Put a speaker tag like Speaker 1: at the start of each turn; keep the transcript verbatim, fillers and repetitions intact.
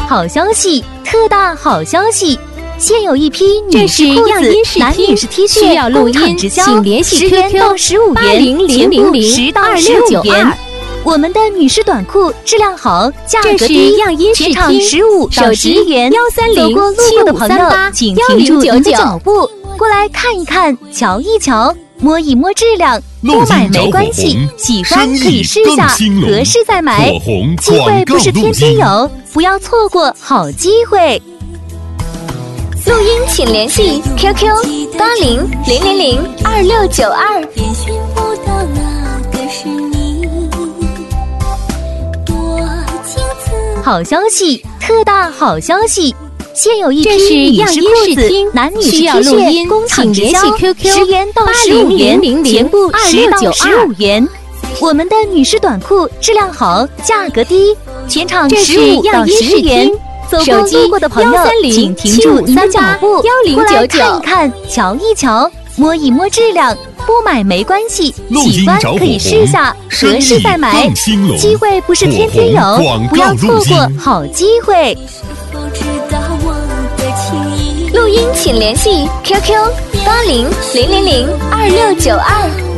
Speaker 1: 好消息，特大好消息！现有一批女士裤子、男女士 T 恤
Speaker 2: 需要录音，请联系 Q Q
Speaker 1: 十元到十五元，全部十到十五元。我们的女士短裤质量好，价格低，全场十五到十元。走过路过的朋友，请停住您的脚步，过来看一看，瞧一瞧，摸一摸质量。不买没关系，喜欢可以试下，合适再买。机会不是天天有，不要错过好机会。
Speaker 3: 录音请联系 Q Q 八零零零零二六九二。
Speaker 1: 好消息，特大好消息！现有一批女士裤子、男女士 T 恤，工厂直销，十元到十五元，全部十到十五元。我们的女士短裤质量好，价格低，全场十五到十元。走过路过的朋友，请停住您的脚步，过来看一看，瞧一瞧，摸一摸质量。不买没关系，喜欢可以试下，合适再买。机会不是天天有，不要错过好机会。
Speaker 3: 录音请联系 Q Q 八零零零零二六九二。